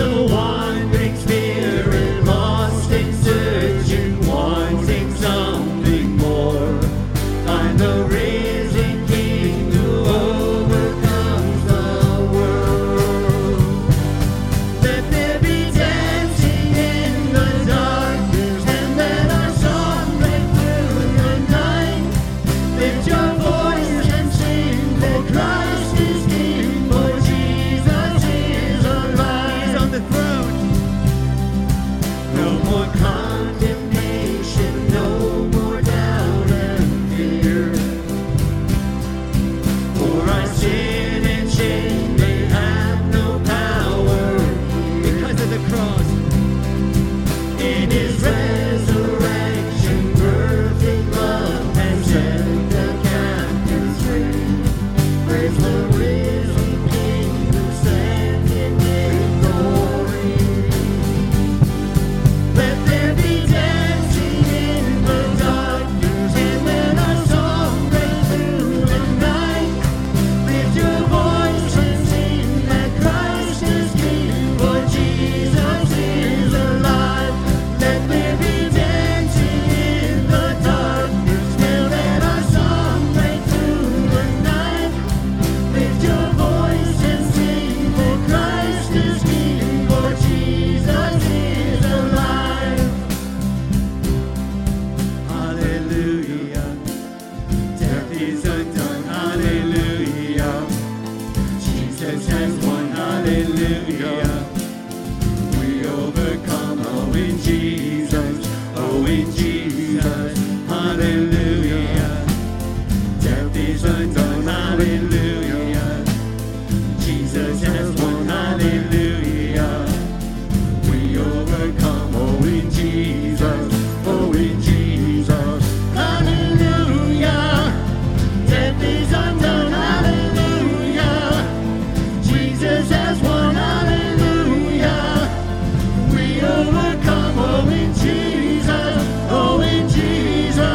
hallelujah. We overcome, oh in Jesus, oh in Jesus, hallelujah. Death is undone, hallelujah. Jesus has won, hallelujah. We overcome, oh in Jesus, oh in Jesus, hallelujah. Death is undone, hallelujah. Jesus has won, hallelujah. We overcome, oh in Jesus, oh in Jesus.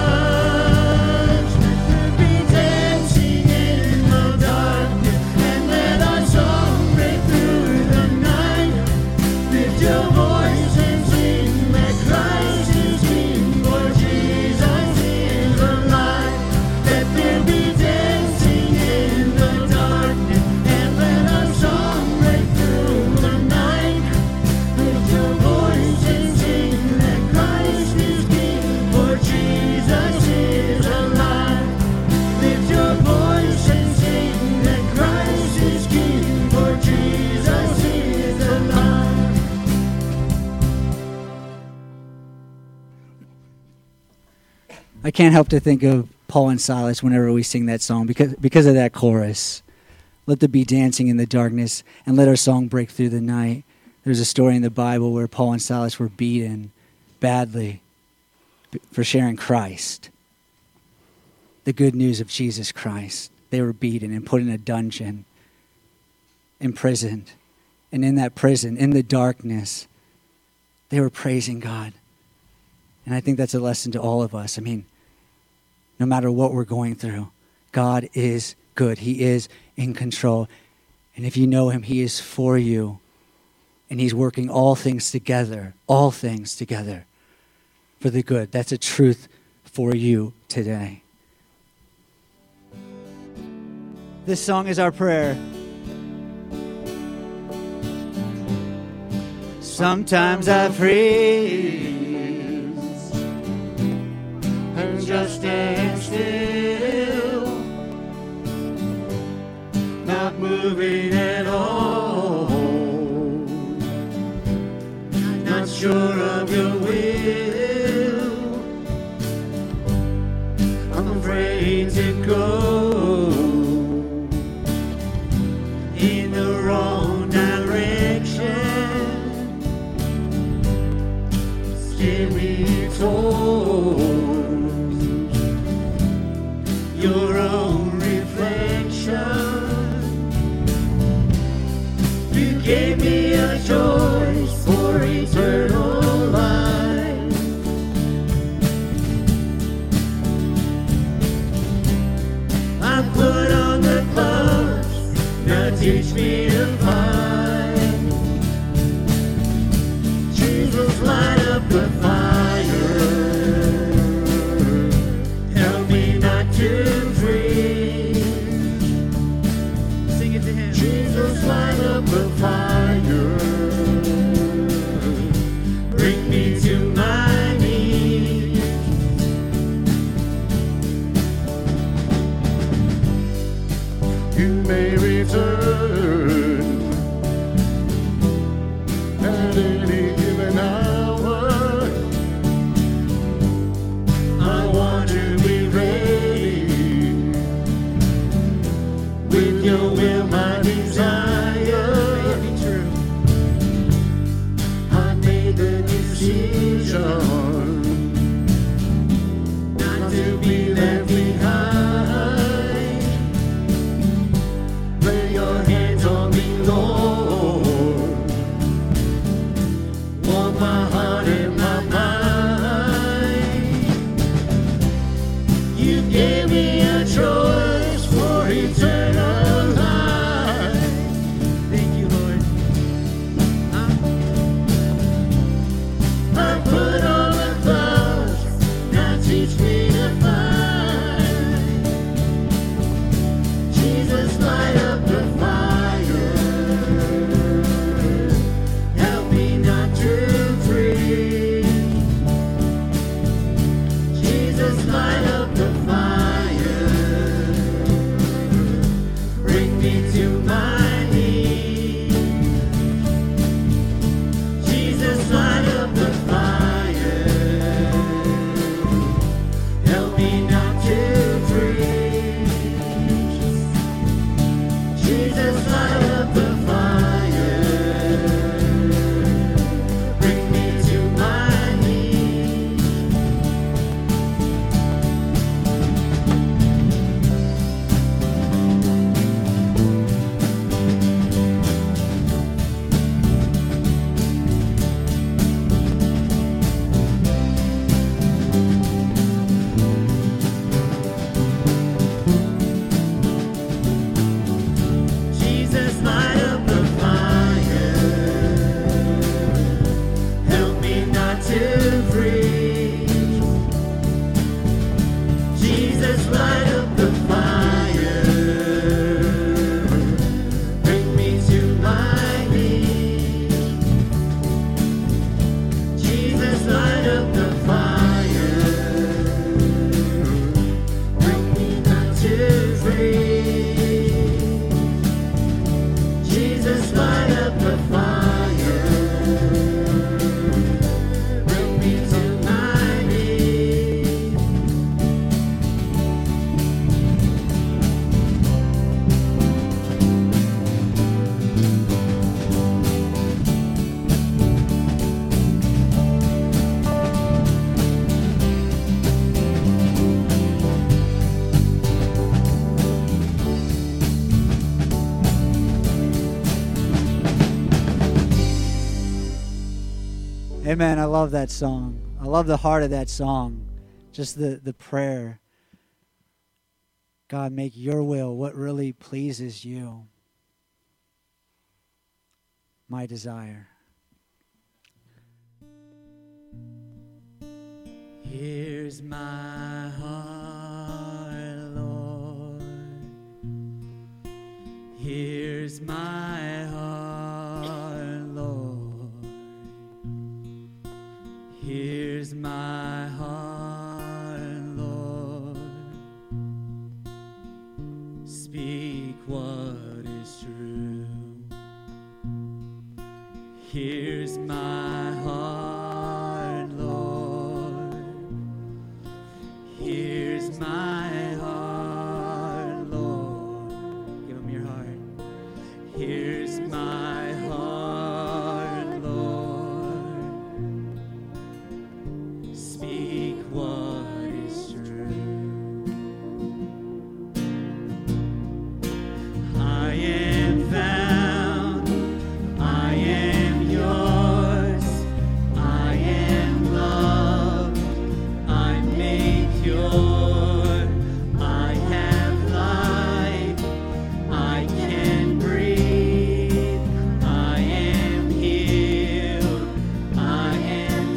Let there be dancing in the darkness, and let our song break through the night. Lift your voice and sing that Christ is King, for Jesus is alive. Let there be dancing in the darkness, and let our song break through the night. Lift your voice and sing that Christ is King, for Jesus is alive. Lift your voice and sing that Christ is King, for Jesus is alive. I can't help to think of Paul and Silas whenever we sing that song because because of that chorus. Let there be dancing in the darkness and let our song break through the night. There's a story in the Bible where Paul and Silas were beaten badly for sharing Christ, the good news of Jesus Christ. They were beaten and put in a dungeon, imprisoned. And in that prison, in the darkness, they were praising God. And I think that's a lesson to all of us. I mean, no matter what we're going through, God is good. He is in control. And if you know him, he is for you. And he's working all things together, all things together for the good. That's a truth for you today. This song is our prayer. Sometimes I freeze and just stand still, not moving at all, not sure of your will. I'm afraid to go in the wrong direction. Steer me towards your own reflection. You gave me a choice for eternal life. I put on the gloves, now teach me to fight. Jesus, light up the fire. Amen. I love that song. I love the heart of that song. Just the, the prayer. God, make your will what really pleases you. My desire. Here's my heart, Lord. Here's my heart, Lord. Here's my heart, Lord. Speak what is true. Here's my heart, Lord. Here's my heart, Lord. Give him your heart. Here's my heart, Lord. Speak what is true. I am found. I am yours. I am loved. I'm made pure. I have life. I can breathe. I am healed. I am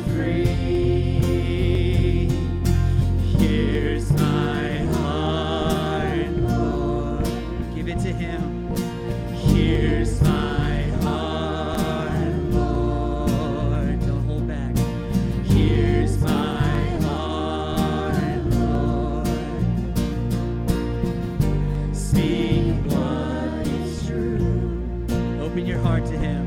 free. Here's my heart, Lord. Give it to him. Here's my heart, Lord. Don't hold back. Here's my heart, Lord. Speak what is true. Open your heart to him.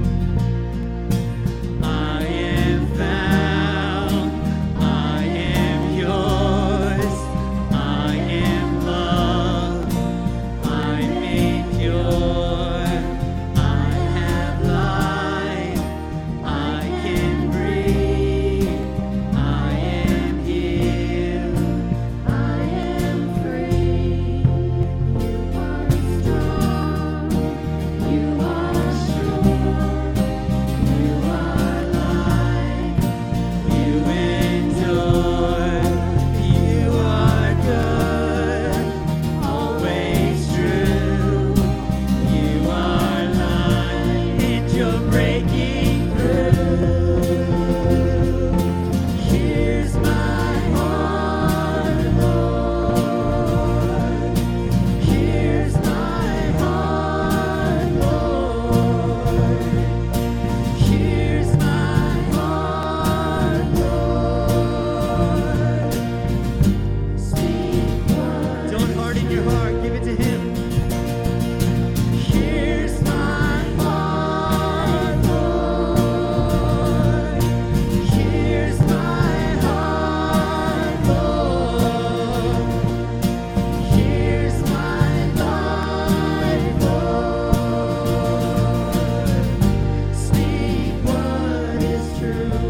I am found. I am yours. I am loved. I'm made pure. I have life. I can breathe. I am healed. I am free. You are strong. You are sure. You are light. You endure. You are good. Always true. You are light. And you're breaking through. Here's my heart, Lord. Here's my heart, Lord. Here's my heart, Lord. Speak what. Don't harden your heart. Give it to him. Here's my heart, Lord. Here's my heart, Lord. Here's my life, Lord. Speak what is true.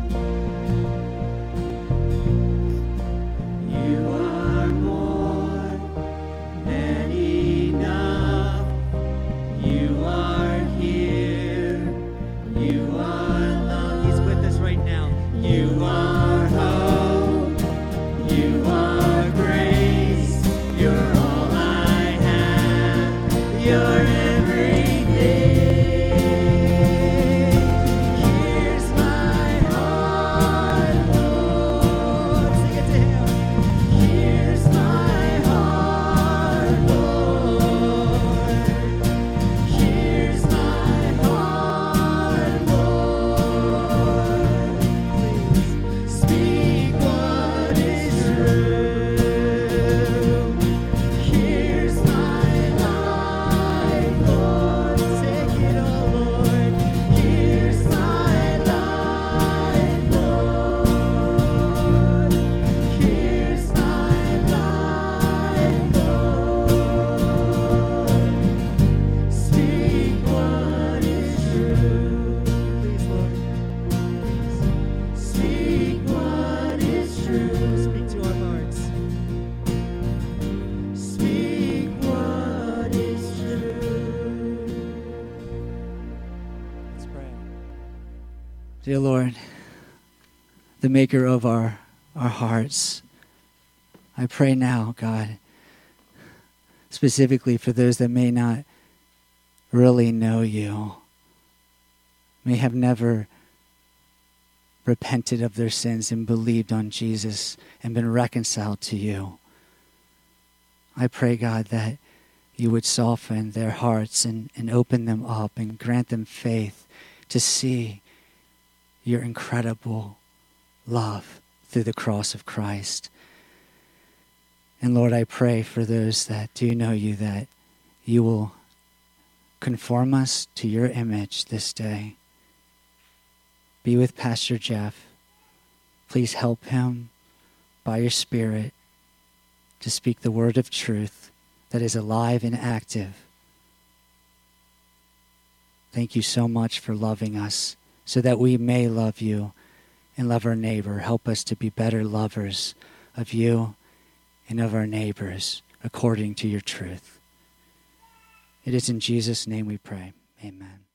You are more than enough. You are here. You are love. He's with us right now. You are hope. You are grace. You're all I have. You're everything. Here's my heart, Lord. Sing it to him. Here's my heart, Lord. Here's my heart, Lord. Dear Lord, the maker of our, our hearts, I pray now, God, specifically for those that may not really know you, may have never repented of their sins and believed on Jesus and been reconciled to you. I pray, God, that you would soften their hearts and, and open them up and grant them faith to see your incredible love through the cross of Christ. And Lord, I pray for those that do know you, that you will conform us to your image this day. Be with Pastor Jeff. Please help him by your Spirit to speak the word of truth that is alive and active. Thank you so much for loving us so that we may love you and love our neighbor. Help us to be better lovers of you and of our neighbors according to your truth. It is in Jesus' name we pray. Amen.